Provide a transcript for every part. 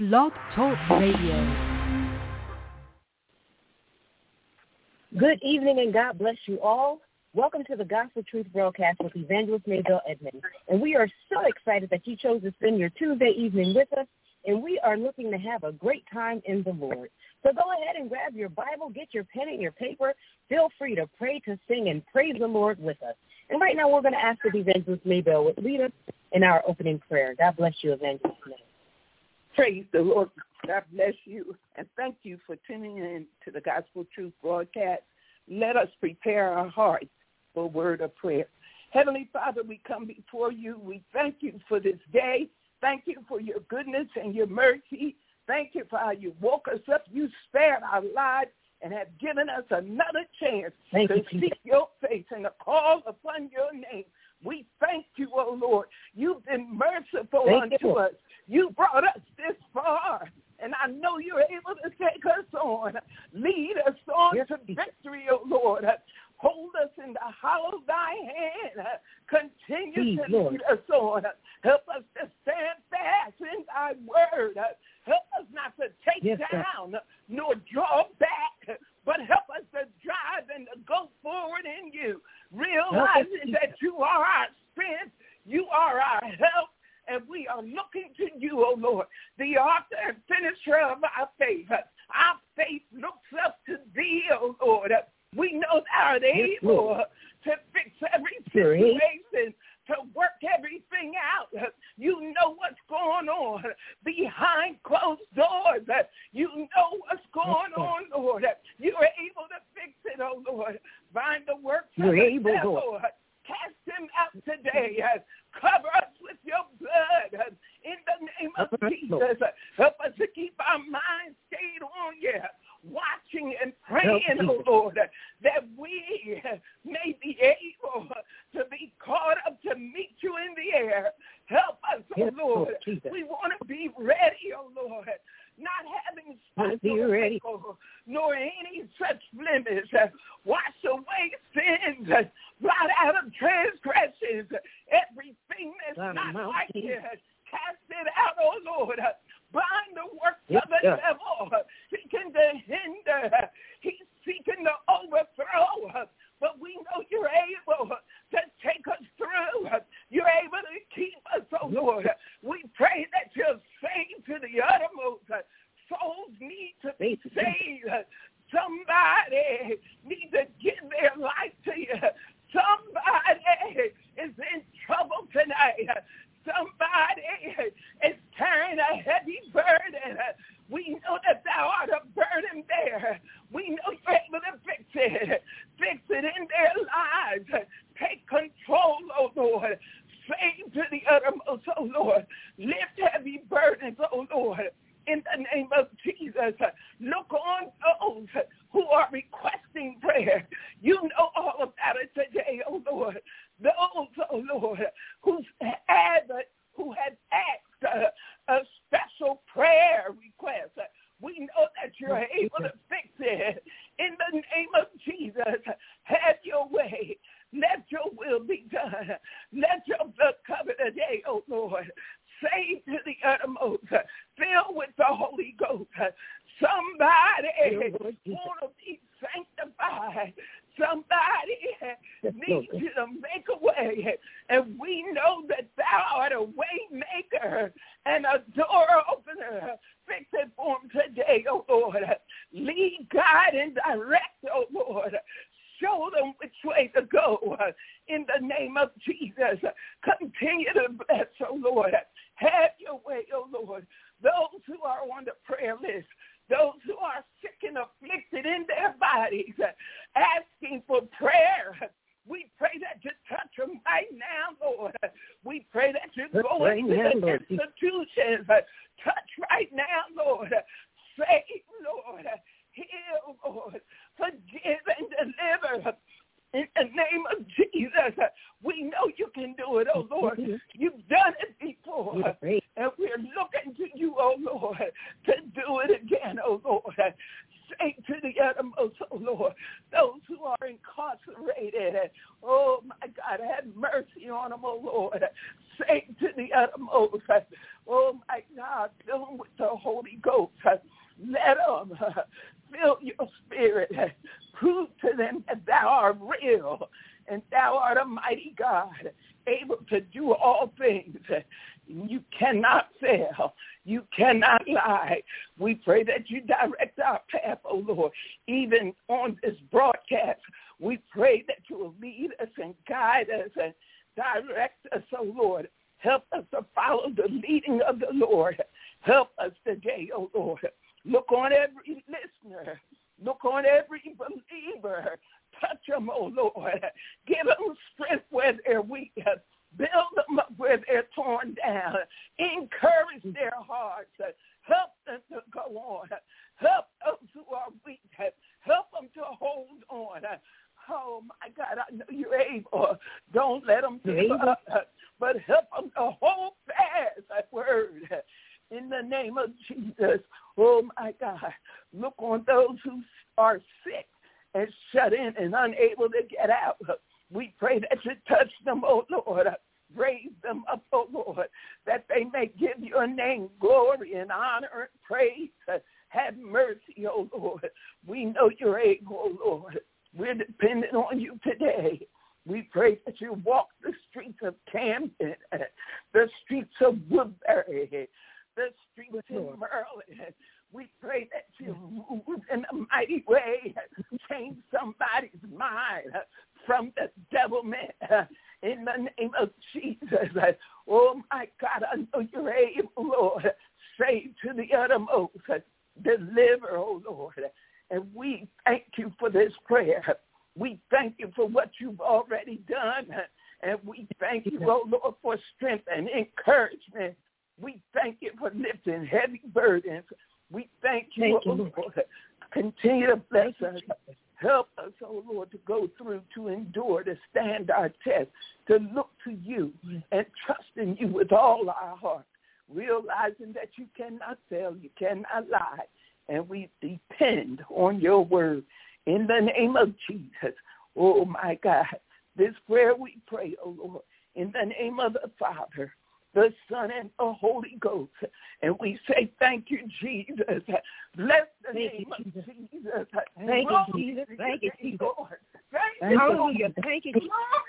Blog Talk Radio. Good evening and God bless you all. Welcome to the Gospel Truth broadcast with Evangelist Maybelle Edmonds. And we are so excited that you chose to spend your Tuesday evening with us, and we are looking to have a great time in the Lord. So go ahead and grab your Bible, get your pen and your paper. Feel free to pray, to sing, and praise the Lord with us. And right now we're going to ask if Evangelist Maybelle would lead us in our opening prayer. God bless you, Evangelist Maybelle. Praise the Lord. God bless you. And thank you for tuning in to the Gospel Truth broadcast. Let us prepare our hearts for a word of prayer. Heavenly Father, we come before you. We thank you for this day. Thank you for your goodness and your mercy. Thank you for how you woke us up. You spared our lives and have given us another chance to seek your face and to call upon your name. We thank you, oh Lord. You've been merciful unto us. You brought us this far, and I know you're able to take us on. Lead us on to victory, oh Lord. Hold us in the hollow of thy hand. Continue to lead us on. Help us to stand fast in thy word. Help us not to take down nor draw back, but help us to drive and to go forward in you, realizing that you are our strength, you are our help, and we are looking to you, O Lord, the author and finisher of our faith. Our faith looks up to thee, O Lord. We know thou art able to fix every situation, to work everything out. You know what's going on behind closed doors. You know what's going on, Lord. You're able to fix it, oh Lord. Find the works of the devil. Cast him out today. Cover us with your blood in the name of Jesus. Help us to keep our minds stayed on you, watching and praying, oh Lord, that we may be able to be caught up to meet you in the air. Help us, oh Lord. We want to be ready, oh Lord, not having spot nor any such blemish. Wash away sins, blot out of transgressions, everything that's not like you. Cast it out, oh Lord. Bind the works of the devil, seeking to hinder. He's seeking to overthrow, but we know you're able to take us through. You're able to keep us, oh Lord. We pray that you're saved to the uttermost. Souls need to be saved. Somebody needs to give their life to you. Somebody is in trouble tonight. Somebody is carrying a heavy burden. We know that thou art a burden bearer. We know you're able to fix it. Fix it in their lives. Take control, oh Lord. Save to the uttermost, oh Lord. Lift heavy burdens, oh Lord. In the name of Jesus, look on those who are requesting prayer. You know all about it today, oh Lord. Those, oh Lord, who had asked a special prayer request. We know that you're able to fix it. In the name of Jesus, have your way. Let your will be done. Let your blood cover today, oh Lord. Save to the uttermost. Fill with the Holy Ghost. Somebody want to be sanctified. Somebody needs you to make a way. And we know that thou art a way maker and a door opener. Fix it for them today, oh Lord. Lead, guide, and direct, oh Lord. Show them which way to go. In the name of Jesus, continue to bless, oh Lord. Have your way, oh Lord. Those who are on the prayer list, those who are sick and afflicted in their bodies, asking for prayer, we pray that you touch them right now, Lord. We pray that you go into the institutions. Touch right now, Lord. Save, Lord. Heal, Lord. Forgive and deliver. In the name of Jesus, we know you can do it, oh Lord. You've done it before. And we're looking to you, oh Lord, to do it again, oh Lord. Save to the uttermost, oh Lord. Those who are incarcerated, oh my God, have mercy on them, oh Lord. Save to the uttermost. Oh my God, fill them with the Holy Ghost. Let them feel your spirit. Prove to them that thou art real and thou art a mighty God, able to do all things. You cannot fail. You cannot lie. We pray that you direct our path, oh Lord, even on this broadcast. We pray that you will lead us and guide us and direct us, oh Lord. Help us to follow the leading of the Lord. Help us today, oh Lord. Look on every listener. Look on every believer. Touch them, oh Lord. Give them strength where they're weak. Build them up where they're torn down. Encourage their hearts. Help them to go on. Help those who are weak. Help them to hold on. Oh, my God, I know you're able. Don't let them give up, but help them to hold fast that word. In the name of Jesus, oh, my God, look on those who are sick and shut in and unable to get out. We pray that you touch them, oh Lord. Raise them up, oh Lord, that they may give your name glory and honor and praise. Have mercy, oh Lord. We know you're able, oh Lord. We're dependent on you today. We pray that you walk the streets of Camden, the streets of Woodbury, the streets in Maryland. We pray that you move in a mighty way, change somebody's mind from the devilment in the name of Jesus. Oh, my God, I know you're able, Lord. Save to the uttermost. Deliver, oh, Lord. And we thank you for this prayer. We thank you for what you've already done. And we thank you, oh, Lord, for strength and encouragement. We thank you for lifting heavy burdens. We thank you, oh Lord. Continue to bless us. Help us, oh Lord, to go through, to endure, to stand our test, to look to you and trust in you with all our heart, realizing that you cannot fail, you cannot lie, and we depend on your word. In the name of Jesus, oh my God, this prayer we pray, oh Lord, in the name of the Father, the Son, and the Holy Ghost. And we say thank you, Jesus. Bless the name of Jesus. Thank you, Jesus. Thank you, Jesus. Hallelujah. Thank you, Jesus.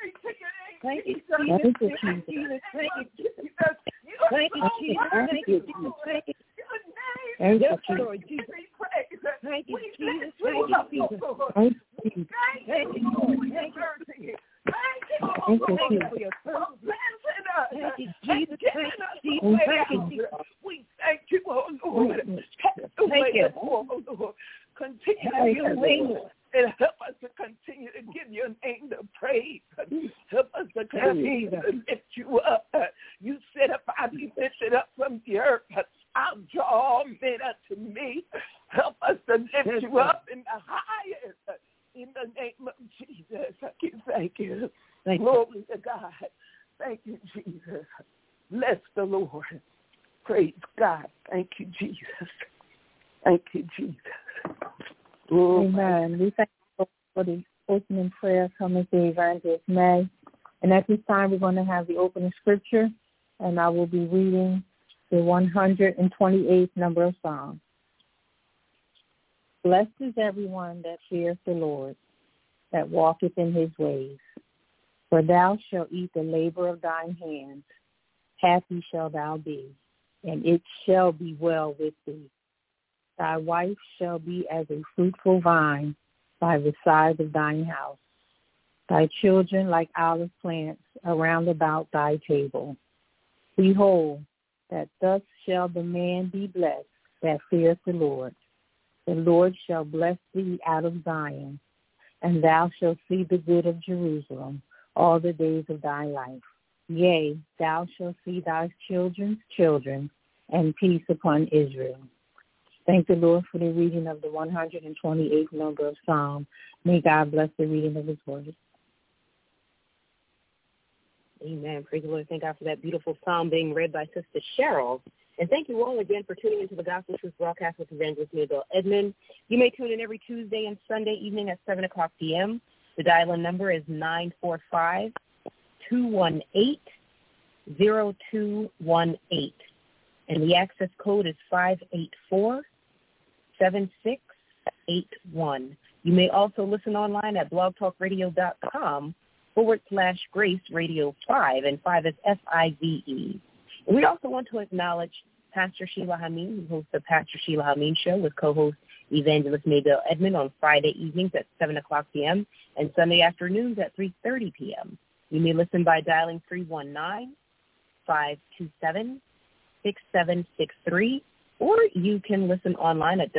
Thank you, Jesus. Thank you, Jesus. Thank you, Jesus. Thank you, Jesus. Thank you, Jesus. Thank you. Thank you, Lord Jesus. Thank you, Jesus. Thank you, Jesus. Thank you, Thank you, Lord. Thank you. Thank you for your presence. Thank you, Jesus. Thank you, Jesus. Thank you, Jesus. We thank you, oh Lord. Thank you. Oh Lord. Continue to way and help us to continue to give your name the praise. Help us to continue to lift you up. You said if I be lifted up from the earth, I'll draw all men unto me. Help us to lift you up in the highest. In the name of Jesus, thank you. Glory to God. Thank you, Jesus. Bless the Lord. Praise God. Thank you, Jesus. Thank you, Jesus. Oh, amen. We thank you for the opening prayer coming to Evangelist May. And at this time, we're going to have the opening scripture, and I will be reading the 128th number of Psalms. Blessed is everyone that feareth the Lord, that walketh in his ways. For thou shalt eat the labor of thine hands. Happy shalt thou be, and it shall be well with thee. Thy wife shall be as a fruitful vine by the side of thine house. Thy children like olive plants around about thy table. Behold, that thus shall the man be blessed that feareth the Lord. The Lord shall bless thee out of Zion, and thou shalt see the good of Jerusalem all the days of thy life. Yea, thou shalt see thy children's children, and peace upon Israel. Thank the Lord for the reading of the 128th number of Psalm. May God bless the reading of his word. Amen. Praise the Lord. Thank God for that beautiful psalm being read by Sister Cheryl. And thank you all again for tuning into the Gospel Truth broadcast with Evangelist Maybelle Edmond. You may tune in every Tuesday and Sunday evening at 7 o'clock p.m. The dial-in number is 945-218-0218. and the access code is 584-7681. You may also listen online at blogtalkradio.com/Grace Radio 5, and 5 is FIVE. And we also want to acknowledge Pastor Sheila Hameen, who hosts the Pastor Sheila Hameen Show with co-host Evangelist Maybelle Edmond on Friday evenings at 7 o'clock p.m. and Sunday afternoons at 3:30 p.m. You may listen by dialing 319-527-6763, or you can listen online at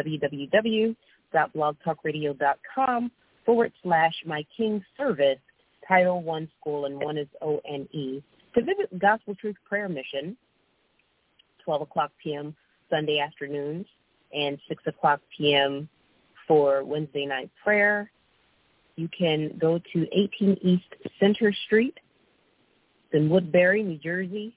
www.blogtalkradio.com/My King Service, Title 1 School, and 1 is ONE. To visit Gospel Truth Prayer Mission, 12 o'clock p.m. Sunday afternoons, and 6 o'clock p.m. for Wednesday night prayer. You can go to 18 East Center Street in Woodbury, New Jersey,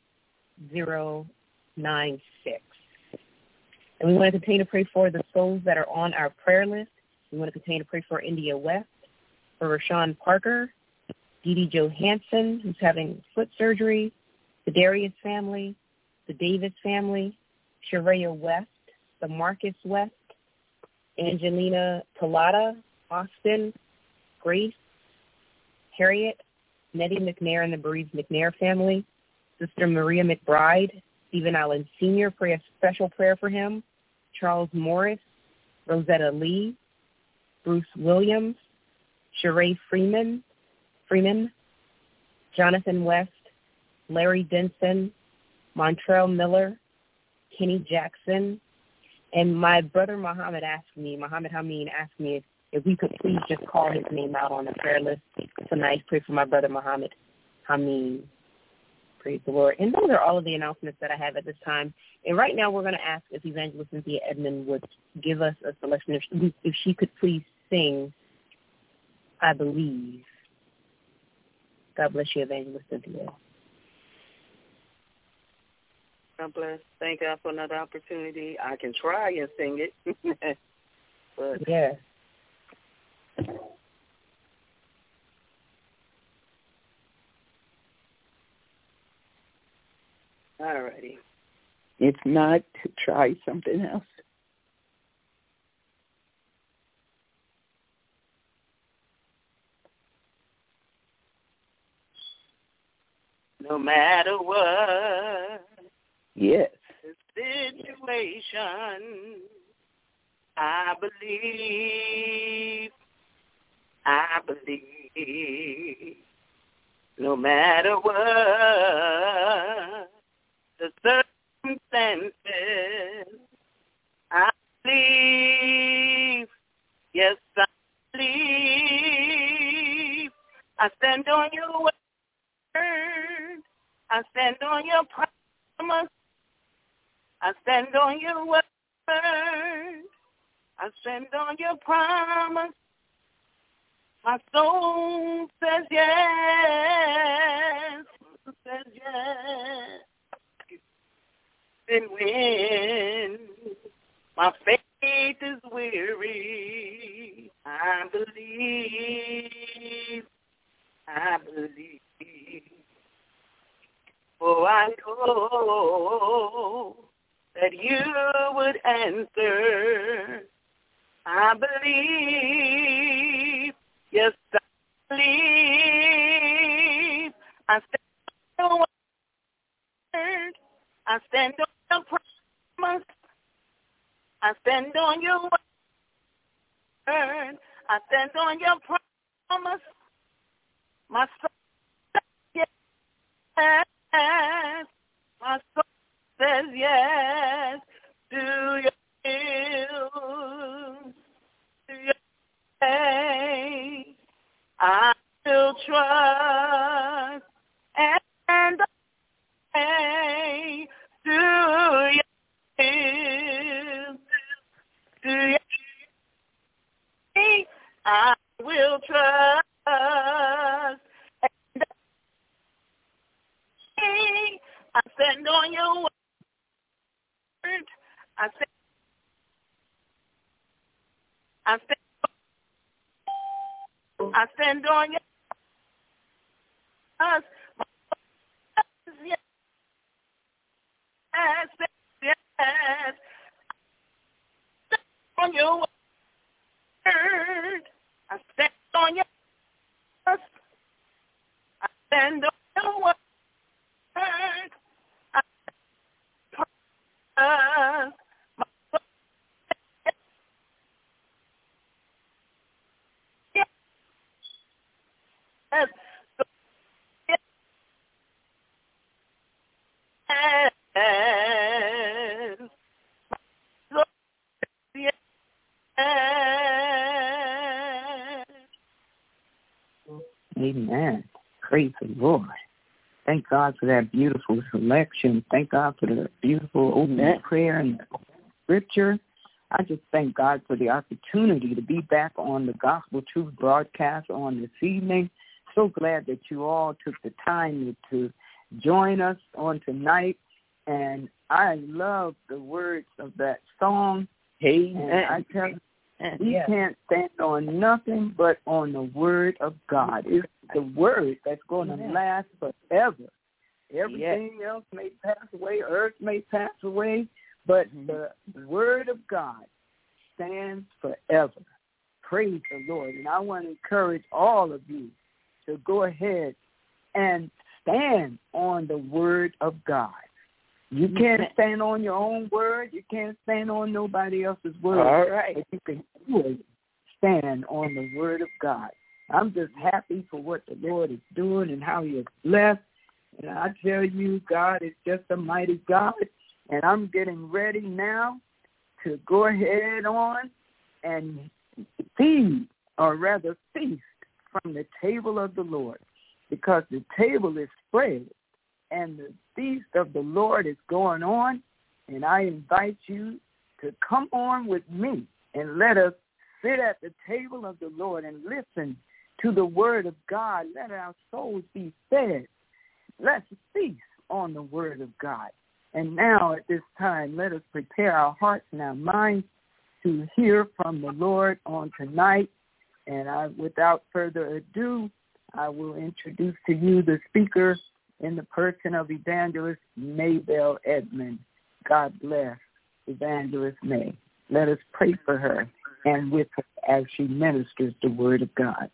096. And we want to continue to pray for the souls that are on our prayer list. We want to continue to pray for India West, for Rashawn Parker, Dee Dee Johansson, who's having foot surgery, the Darius family, the Davis family, Sharaya West, the Marcus West, Angelina Talata, Austin, Grace, Harriet, Nettie McNair and the bereaved McNair family, Sister Maria McBride, Stephen Allen Sr., pray a special prayer for him, Charles Morris, Rosetta Lee, Bruce Williams, Sheree Freeman, Jonathan West, Larry Denson, Montrell Miller, Kenny Jackson, and my brother Muhammad Hameen asked me if we could please just call his name out on the prayer list tonight. Pray for my brother Muhammad Hameen. Praise the Lord. And those are all of the announcements that I have at this time. And right now we're going to ask if Evangelist Cynthia Edmond would give us a selection, if she could please sing, I Believe. God bless you, Evangelist Cynthia. God bless. Thank God for another opportunity. I can try and sing it. But yeah. All righty. If not, try something else. No matter what. Yes. The situation, I believe. No matter what the circumstances, I believe. Yes, I believe. I stand on your word. I stand on your promise. I stand on your word. I stand on your promise. My soul says yes. Says yes. And when my faith is weary, I believe. For I know that you would answer. I believe. Yes, I believe. I stand on your word. I stand on your promise. I stand on your word. I stand on your promise. My soul says yes. My soul says yes to your will, to your way. I will trust and obey to your will, to your way. I will trust and obey. I stand on your word. I stand on your yes, yes, yes, your word. I stand on your word. I stand on your word. Amen. Praise the Lord. Thank God for that beautiful selection. Thank God for the beautiful opening prayer and scripture. I just thank God for the opportunity to be back on the Gospel Truth broadcast on this evening. So glad that you all took the time to join us on tonight. And I love the words of that song. Amen. And I tell you, we can't stand on nothing but on the word of God. It's the word that's going to last forever. Everything else may pass away, earth may pass away, but the word of God stands forever. Praise the Lord. And I want to encourage all of you to go ahead and stand on the word of God. You can't stand on your own word. You can't stand on nobody else's word. All right. But you can always stand on the word of God. I'm just happy for what the Lord is doing and how he has blessed. And I tell you, God is just a mighty God. And I'm getting ready now to go ahead on and feed, or rather feast, from the table of the Lord, because the table is spread and the feast of the Lord is going on. And I invite you to come on with me and let us sit at the table of the Lord and listen to the word of God. Let our souls be fed. Let's feast on the word of God. And now at this time, let us prepare our hearts and our minds to hear from the Lord on tonight. And without further ado, I will introduce to you the speaker in the person of Evangelist Maybelle Edmond. God bless Evangelist May. Let us pray for her and with her as she ministers the word of God.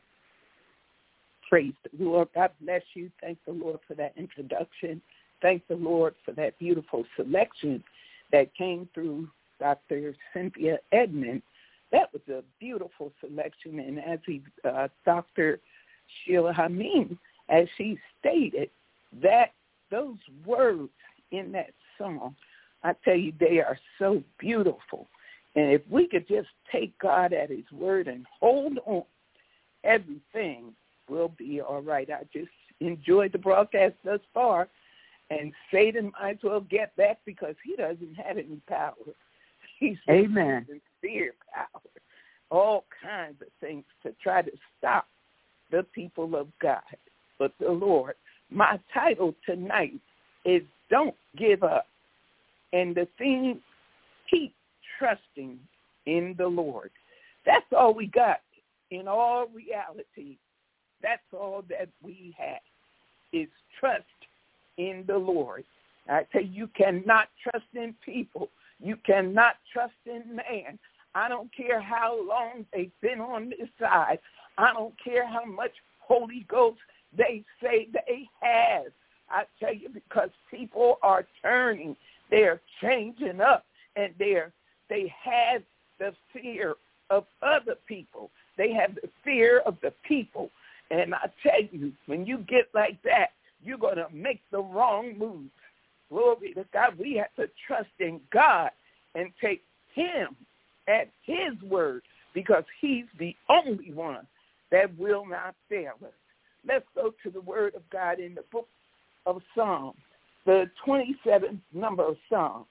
Praise the Lord. God bless you. Thank the Lord for that introduction. Thank the Lord for that beautiful selection that came through Dr. Cynthia Edmond. That was a beautiful selection. And as Dr. Sheila Hameen, as she stated, that those words in that song, I tell you, they are so beautiful. And if we could just take God at his word and hold on, everything will be all right. I just enjoyed the broadcast thus far, and Satan might as well get back because he doesn't have any power. He's Amen. Sincere power, all kinds of things to try to stop the people of God. But the Lord, my title tonight is Don't Give Up. And the theme, keep trusting in the Lord. That's all we got. In all reality, that's all that we have is trust in the Lord. I tell you, you cannot trust in people. You cannot trust in man. I don't care how long they've been on this side. I don't care how much Holy Ghost they say they have. I tell you, because people are turning. They're changing up, and they have the fear of other people. They have the fear of the people. And I tell you, when you get like that, you're going to make the wrong moves. Glory to God. We have to trust in God and take him at his word, because he's the only one that will not fail us. Let's go to the word of God in the book of Psalms, the 27th number of Psalms.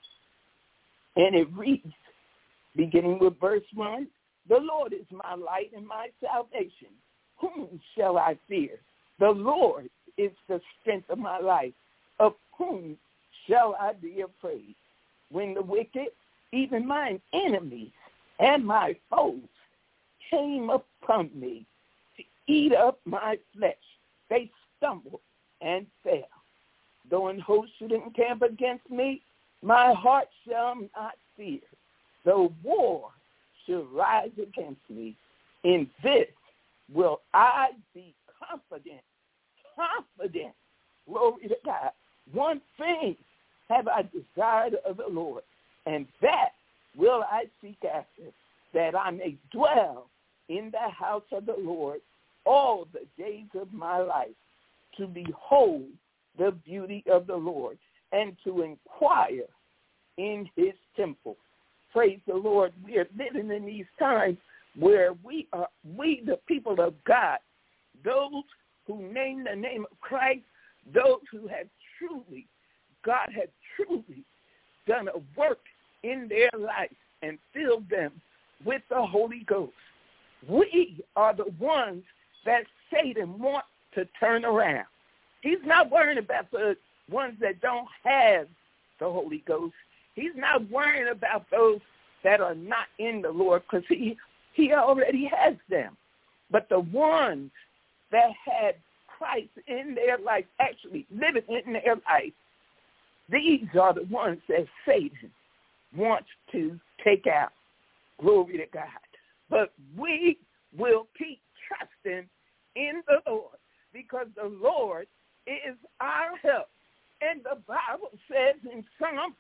And it reads, beginning with verse 1, the Lord is my light and my salvation. Whom shall I fear? The Lord is the strength of my life. Of whom shall I be afraid? When the wicked, even mine enemies and my foes, came upon me to eat up my flesh, they stumbled and fell. Though an host should encamp against me, my heart shall not fear. Though war should rise against me, in this will I be confident. Confident. Glory to God. One thing have I desired of the Lord, and that will I seek after, that I may dwell in the house of the Lord all the days of my life, to behold the beauty of the Lord and to inquire in his temple. Praise the Lord. We are living in these times where we, the people of God, those who name the name of Christ, those who have truly, God has truly done a work in their life and filled them with the Holy Ghost. We are the ones that Satan wants to turn around. He's not worrying about the ones that don't have the Holy Ghost. He's not worrying about those that are not in the Lord, because he already has them. But the ones that had Christ in their life, actually living in their life, these are the ones that Satan wants to take out. Glory to God. But we will keep trusting in the Lord, because the Lord is our help. And the Bible says in Psalm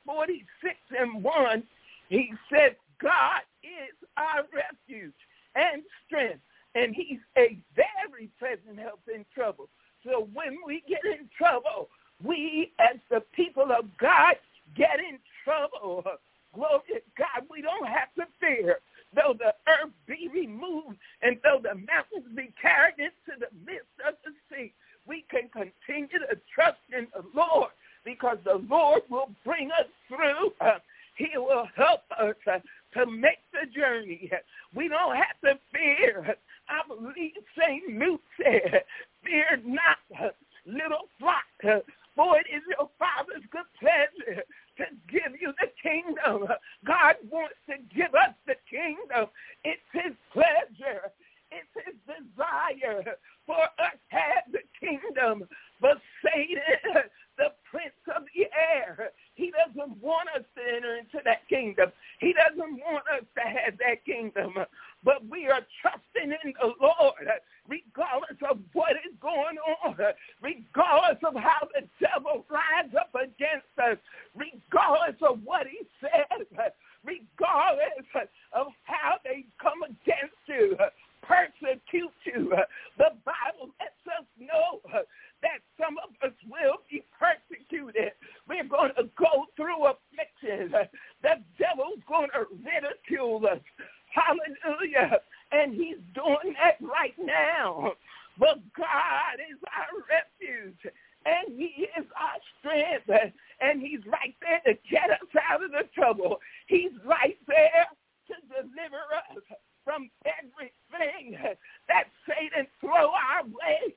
46:1, he says, God is our refuge and strength, and he's a very present help in trouble. So when we get in trouble, we as the people of God get in trouble. Glory to God, we don't have to fear. Though the earth be removed and though the mountains be carried into the midst of the sea, we can continue to trust in the Lord, because the Lord will bring us through. He will help us to make the journey. We don't have to fear. I believe St. Luke said, fear not, little flock, for it is your Father's good pleasure to give you the kingdom. God wants to give us the kingdom. It's his pleasure. It's his desire for us to have the kingdom. But Satan, the prince of the air, he doesn't want us to enter into that kingdom. He doesn't want us to have that kingdom. But we are trusting in the Lord, regardless of what is going on, regardless of how the devil rises up against us, regardless of what he says, regardless of how they come against you, persecute you. The Bible lets us know that some of us will be persecuted. We're going to go through afflictions. The devil's going to ridicule us. Hallelujah. And he's doing that right now. But God is our refuge, and he is our strength, and he's right there to get us out of the trouble. He's right there to deliver us from everything that Satan throw our way.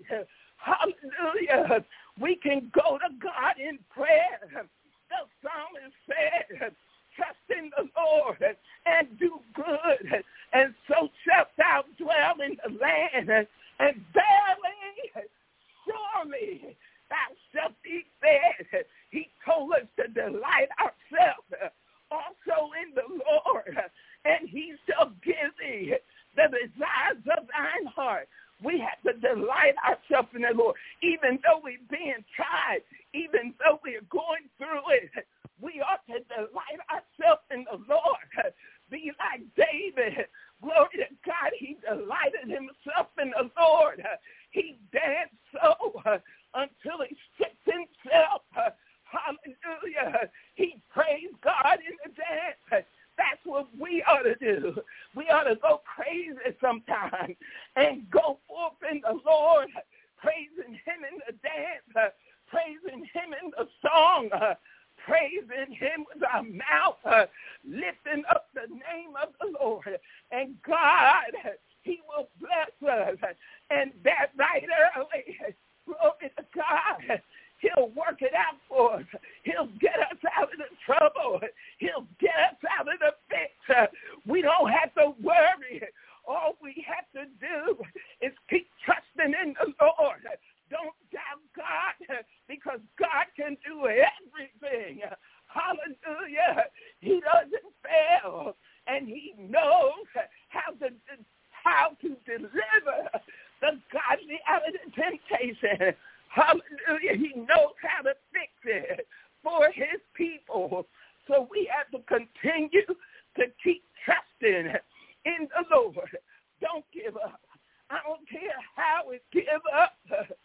Hallelujah. We can go to God in prayer. The psalmist said, trust in the Lord and do good, and so shalt thou dwell in the land, and verily, surely, thou shalt be fed. He told us to delight ourselves also in the Lord, and he shall give thee the desires of thine heart. We have to delight ourselves in the Lord. Even though we're being tried, even though we're going through it, we ought to delight ourselves in the Lord. Be like David. Glory to God. He delighted himself in the Lord. He danced so until he shook himself. Hallelujah. He praised God in the dance. That's what we ought to do. We ought to go crazy sometimes and go forth in the Lord, praising him in the dance, praising him in the song, praising him with our mouth, lifting up the name of the Lord. And God, he will bless us. And that right early, glory to God, he'll work it out for us. He'll get us out of the trouble. He'll get us out of the fix. We don't have to worry. All we have to do is keep trusting in the Lord. Don't doubt God, because God can do everything. Hallelujah. He doesn't fail. we have to continue to keep trusting in the Lord. Don't give up. I don't care how it give up.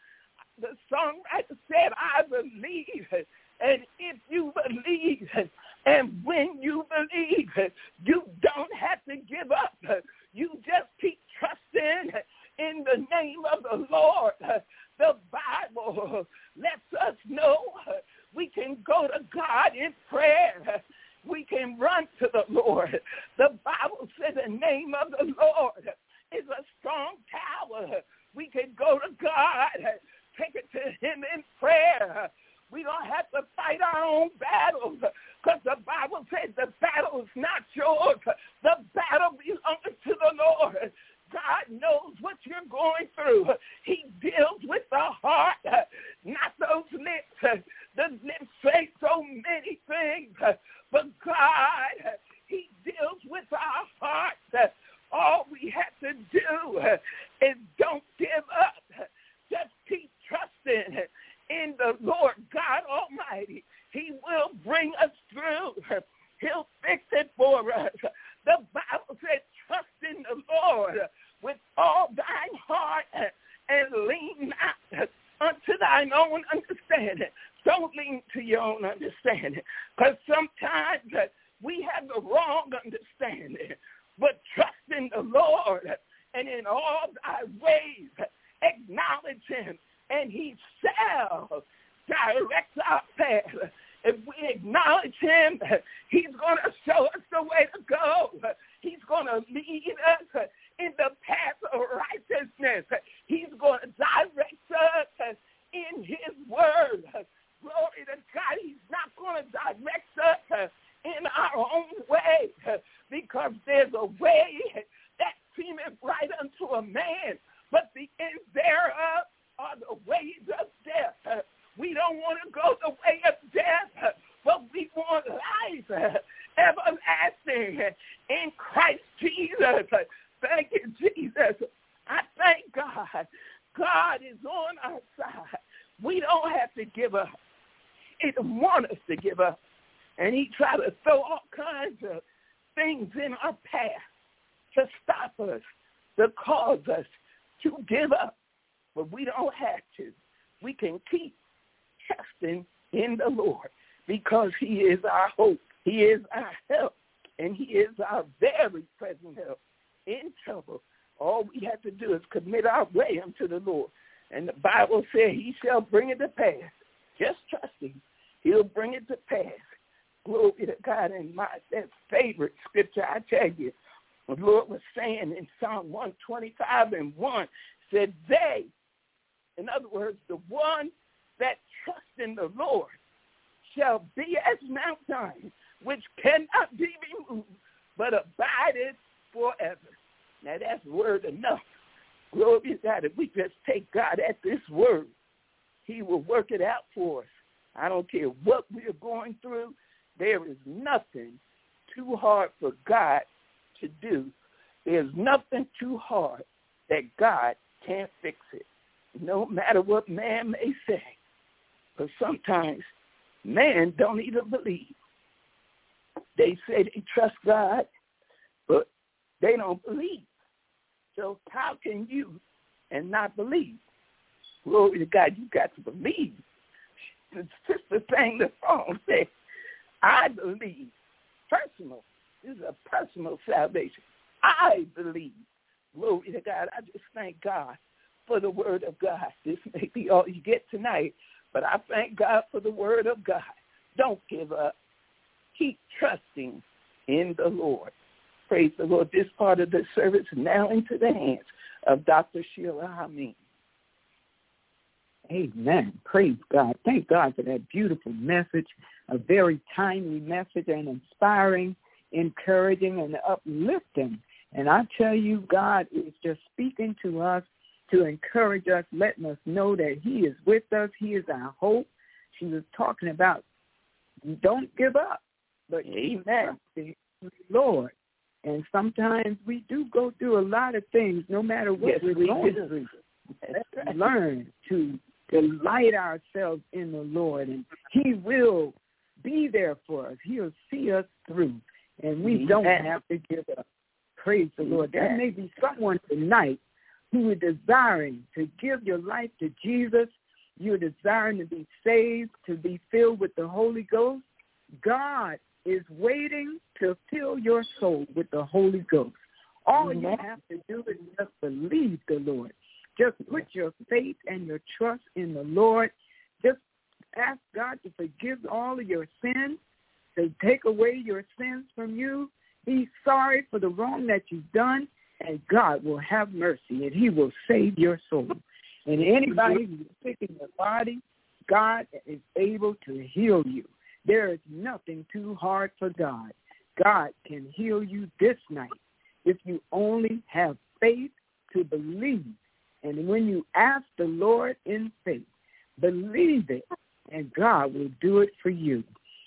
The songwriter said, I believe. And if you believe, and when you believe, you don't have to give up. You just keep trusting in the name of the Lord. The Bible lets us know we can go to God in prayer. We can run to the Lord. The Bible says the name of the Lord is a strong tower. We can go to God, take it to him in prayer. We don't have to fight our own battles because the Bible says the battle is not yours. The battle belongs to the Lord. God knows what you're going through. He deals with the heart, not those lips. The lips say so many things, but God, he deals with our hearts. All we have to do is don't give up. Just keep trusting in the Lord God Almighty. He will bring us through. He'll fix it for us. The Bible says, trust in the Lord with all thine heart and lean not unto thine own understanding. Don't lean to your own understanding, because sometimes we have the wrong understanding. But trust in the Lord, and in all thy ways acknowledge him, and he shall direct our path. If we acknowledge him, he's going to show us the way to go. He's going to lead us in the path of righteousness. He's going to direct us in his word. Glory to God. He's not going to direct us in our own way, because there's a way that seemeth right unto a man, but the end thereof are the ways of death. We don't want to go the way of death, but we want life everlasting in Christ Jesus. Thank you, Jesus. I thank God. God is on our side. We don't have to give up. He doesn't want us to give up. And he tried to throw all kinds of things in our path to stop us, to cause us to give up. But we don't have to. We can keep trusting in the Lord, because he is our hope. He is our help, and he is our very present help in trouble. All we have to do is commit our way unto the Lord. And the Bible says he shall bring it to pass. Just trust him. He'll bring it to pass. Glory to God. And that favorite scripture, I tell you, the Lord was saying in Psalm 125:1, said they, in other words, the one that trusts in the Lord shall be as Mount Zion, which cannot be removed, but abideth forever. Now that's word enough. Glory to God. If we just take God at this word, he will work it out for us. I don't care what we're going through. There is nothing too hard for God to do. There's nothing too hard that God can't fix it, no matter what man may say. But sometimes man don't even believe. They say they trust God, but they don't believe. So how can you and not believe? Glory to God, you got to believe. Sister sang the song, said, I believe. Personal. This is a personal salvation. I believe. Glory to God. I just thank God for the word of God. This may be all you get tonight, but I thank God for the word of God. Don't give up. Keep trusting in the Lord. Praise the Lord. This part of the service is now into the hands of Dr. Sheila Hameen. Amen. Praise God. Thank God for that beautiful message, a very timely message, and inspiring, encouraging, and uplifting. And I tell you, God is just speaking to us to encourage us, letting us know that he is with us. He is our hope. She was talking about don't give up, but amen, Lord. And sometimes we do go through a lot of things, no matter what we're going through. Let's learn to delight ourselves in the Lord, and he will be there for us. He'll see us through, and we don't have to give up. Praise the Lord. There may be someone tonight who is desiring to give your life to Jesus. You're desiring to be saved, to be filled with the Holy Ghost. God is waiting to fill your soul with the Holy Ghost. All you have to do is just believe the Lord. Just put your faith and your trust in the Lord. Just ask God to forgive all of your sins, to take away your sins from you. Be sorry for the wrong that you've done, and God will have mercy, and he will save your soul. And anybody who's sick in their body, God is able to heal you. There is nothing too hard for God. God can heal you this night if you only have faith to believe. And when you ask the Lord in faith, believe it, and God will do it for you.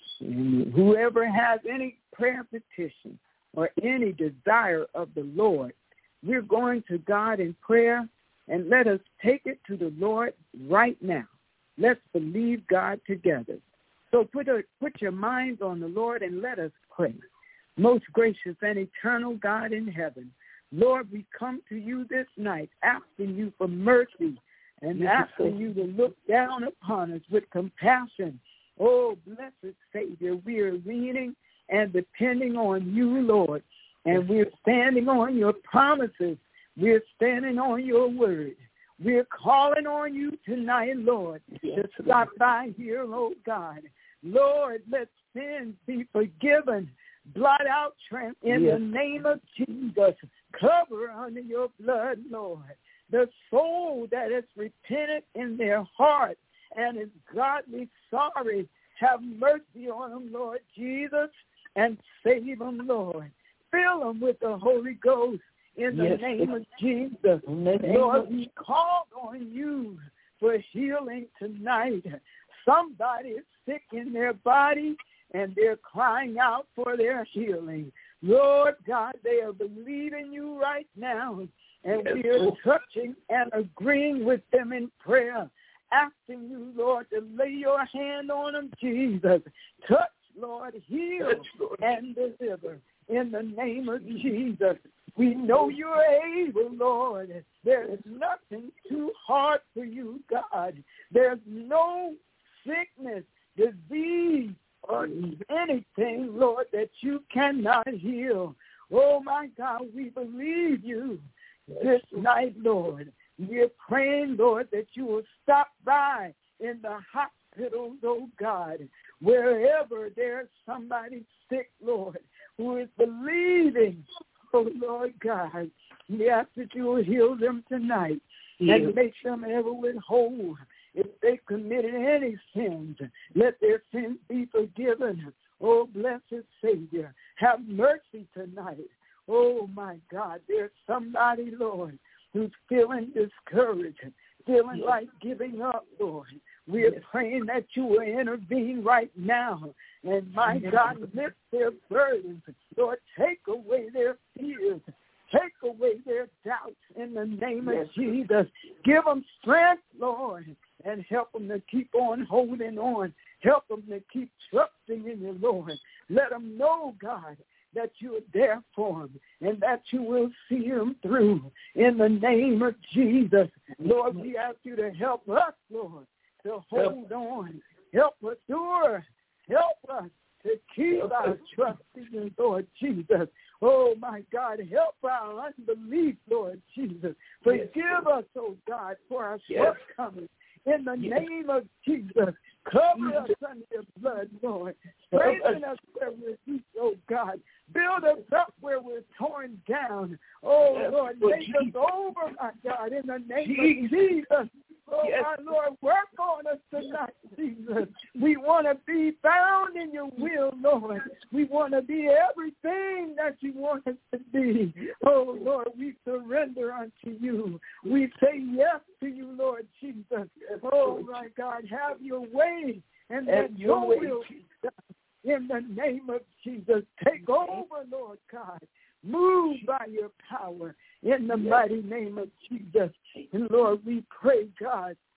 And whoever has any prayer petition or any desire of the Lord, we're going to God in prayer, and let us take it to the Lord right now. Let's believe God together. So put your minds on the Lord and let us pray. Most gracious and eternal God in heaven, Lord, we come to you this night asking you for mercy and asking you to look down upon us with compassion. Oh, blessed Savior, we are leaning and depending on you, Lord, and we're standing on your promises. We're standing on your word. We're calling on you tonight, Lord, to stop by here, oh God. Lord, let sins be forgiven. Blot out in the name of Jesus. Cover under your blood, Lord. The soul that is repentant in their heart and is godly sorry, have mercy on them, Lord Jesus, and save them, Lord. Fill them with the Holy Ghost in the name of Jesus. Lord, we call on you for healing tonight. Somebody is sick in their body, and they're crying out for their healing. Lord God, they are believing you right now, and we are touching and agreeing with them in prayer, asking you, Lord, to lay your hand on them, Jesus. Touch, Lord, heal and deliver in the name of Jesus. We know you're able, Lord. There is nothing too hard for you, God. There's no sickness, disease, or anything, Lord, that you cannot heal. Oh, my God, we believe you this night, Lord. We're praying, Lord, that you will stop by in the hospitals, oh God, wherever there's somebody sick, Lord, who is believing, oh, Lord God. We ask that you will heal them tonight and make them ever whole. If they committed any sins, let their sins be forgiven. Oh, blessed Savior, have mercy tonight. Oh, my God, there's somebody, Lord, who's feeling discouraged, feeling like giving up, Lord. We are praying that you will intervene right now. And, my God, lift their burdens. Lord, take away their fears. Take away their doubts in the name of Jesus. Give them strength, Lord, and help them to keep on holding on. Help them to keep trusting in you, Lord. Let them know, God, that you are there for them and that you will see them through in the name of Jesus. Lord, we ask you to help us, Lord, to hold on. Help us, Lord. Help us to keep our trust in you, Lord Jesus. Oh, my God, help our unbelief, Lord Jesus. Forgive us, oh God, for our shortcomings. In the name of Jesus, cover us under your blood, Lord. Strengthen us where we're weak, oh God. Build us up where we're torn down. Oh, Lord, make us over, my God, in the name of Jesus. Oh, my Lord, work on us tonight, Jesus. We want to be found in your will, Lord. We want to be everything that you want us to be. Oh, Lord, we surrender unto you. We say yes to you, Lord Jesus. Oh, my God, have your way, and let your will be done. In the name of Jesus, take over, Lord God. Move by your power in the mighty name of Jesus. And Lord, we pray, God,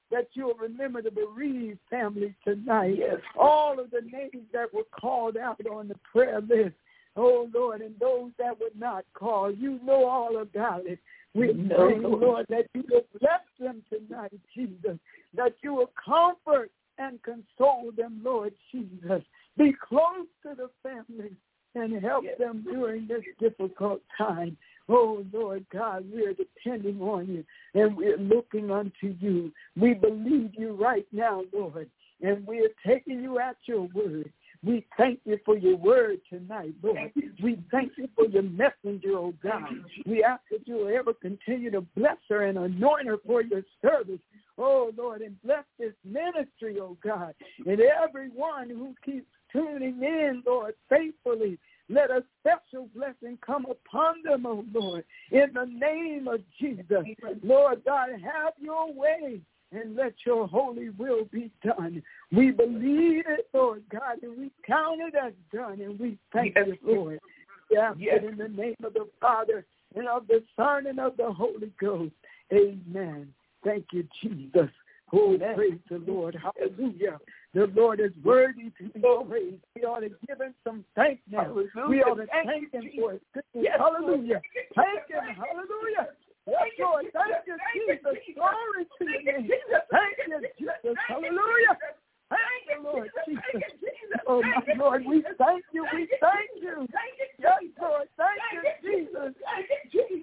that you'll remember the bereaved family tonight. Yes. All of the names that were called out on the prayer list. Oh, Lord, and those that were not called, you know all about it. We pray, Lord, that you will bless them tonight, Jesus, that you will comfort and console them, Lord Jesus. Be close to the family and help them during this difficult time. Oh, Lord God, we're depending on you, and we're looking unto you. We believe you right now, Lord, and we're taking you at your word. We thank you for your word tonight, Lord. We thank you for your messenger, oh God. We ask that you will ever continue to bless her and anoint her for your service. Oh, Lord, and bless this ministry, oh God, and everyone who keeps tuning in, Lord, faithfully. Let a special blessing come upon them, oh Lord, in the name of Jesus. Lord God, have your way and let your holy will be done. We believe it, Lord God, and we count it as done, and we thank you, Lord. We ask it in the name of the Father and of the Son and of the Holy Ghost. Amen. Thank you, Jesus. Oh, praise the Lord. Hallelujah. The Lord is worthy to be praised. We ought to give him some thanks now. Hallelujah. We ought to thank him for his goodness. Hallelujah. Thank him. Hallelujah. Yes, Lord. Thank you, Jesus. Glory to your name. Thank you, Jesus. Hallelujah. Thank you, Lord Jesus. Oh, my Lord, we thank you. We thank you. Yes, Lord. Thank you, Jesus. Thank you.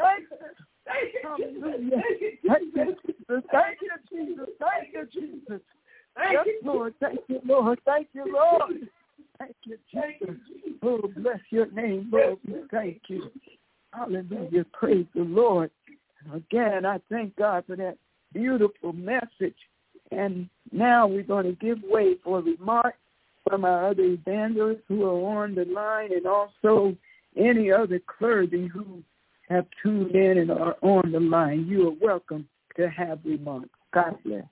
Hallelujah. Thank you, Jesus. Thank you, Jesus. Thank you, Jesus. Yes, Lord. Thank you, Lord. Thank you, Lord. Thank you, Jesus. Oh, bless your name, Lord. We thank you. Hallelujah. Praise the Lord. Again, I thank God for that beautiful message. And now we're going to give way for remarks from our other evangelists who are on the line, and also any other clergy who have tuned in and are on the line. You are welcome to have remarks. God bless.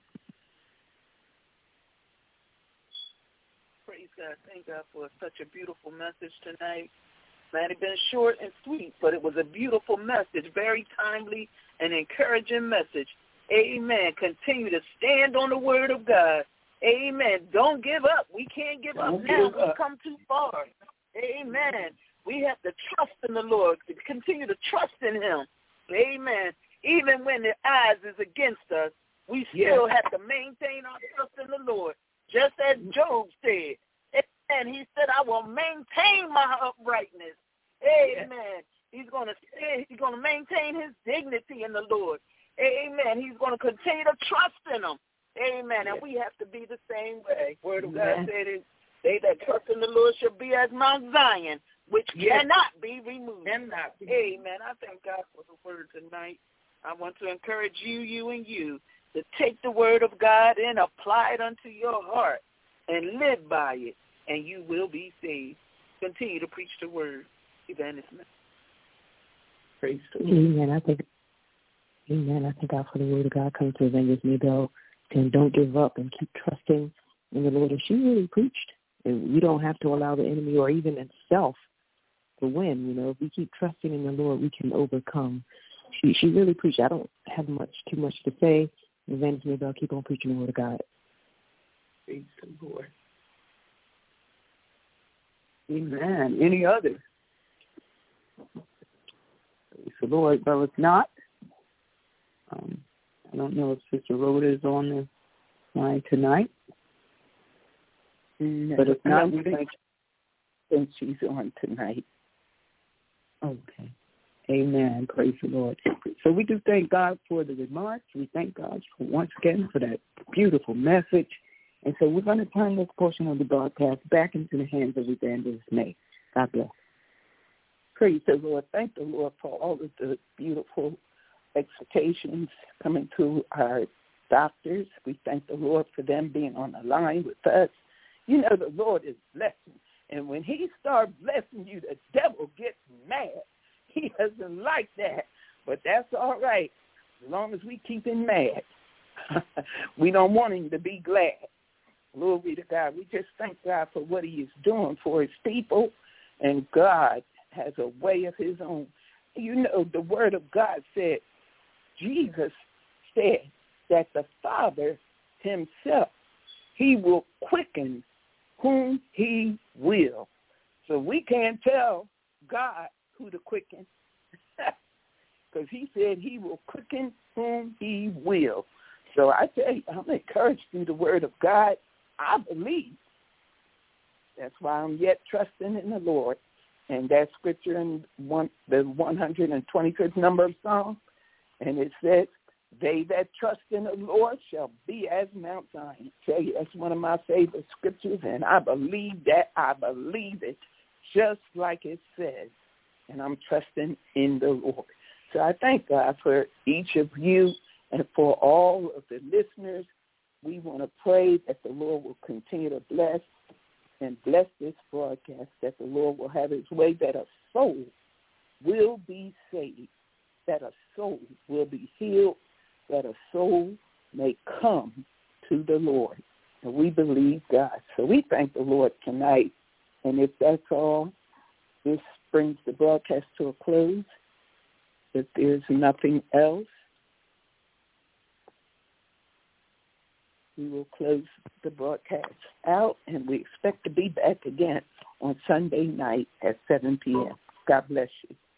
Praise God. Thank God for such a beautiful message tonight. Might have been short and sweet, but it was a beautiful message, very timely and encouraging message. Amen. Continue to stand on the word of God. Amen. Don't give up. We can't give up now. We've come too far. Amen. We have to trust in the Lord, to continue to trust in him. Amen. Even when the odds is against us, we still have to maintain our trust in the Lord. Just as Job said. And he said, I will maintain my uprightness. Amen. He's going to maintain his dignity in the Lord. Amen. He's going to continue to trust in him. Amen. And we have to be the same way. Word of God said, they that trust in the Lord shall be as Mount Zion, which cannot be removed. Amen. I thank God for the word tonight. I want to encourage you to take the word of God and apply it unto your heart and live by it, and you will be saved. Continue to preach the word. Evangelist. Praise the Lord. Amen. I thank God for the word of God coming to Evangelist Maybell, and don't give up and keep trusting in the Lord. And she really preached. And we don't have to allow the enemy or even itself to win. You know, if we keep trusting in the Lord, we can overcome. She really preached. I don't have too much to say. Evangelist Maybell, keep on preaching the word of God. Praise the Lord. Amen. Any others? Praise the Lord. Well, if not, I don't know if Sister Rhoda is on the line tonight. But if not, we think she's on tonight. Okay. Amen. Praise the Lord. So we do thank God for the remarks. We thank God once again for that beautiful message. And so we're going to turn this portion of the broadcast back into the hands of Evangelist May. God bless. Praise the Lord. Thank the Lord for all of the beautiful exhortations coming to our doctors. We thank the Lord for them being on the line with us. You know, the Lord is blessing. And when he starts blessing you, the devil gets mad. He doesn't like that. But that's all right, as long as we keep him mad. We don't want him to be glad. Glory to God. We just thank God for what he is doing for his people. And God has a way of his own. You know, the word of God said, Jesus said that the Father himself. He will quicken whom he will. So we can't tell God who to quicken because he said he will quicken whom he will. So I tell you, I'm encouraged through the word of God. I believe. That's why I'm yet trusting in the Lord. And that scripture in the 125th number of Psalm, and it says, they that trust in the Lord shall be as Mount Zion. I tell you, that's one of my favorite scriptures, and I believe that. I believe it just like it says. And I'm trusting in the Lord. So I thank God for each of you and for all of the listeners. We want to pray that the Lord will continue to bless this broadcast, that the Lord will have his way, that a soul will be saved, that a soul will be healed, that a soul may come to the Lord. And we believe God. So we thank the Lord tonight. And if that's all, this brings the broadcast to a close. If there's nothing else, we will close the broadcast out, and we expect to be back again on Sunday night at 7 p.m. God bless you.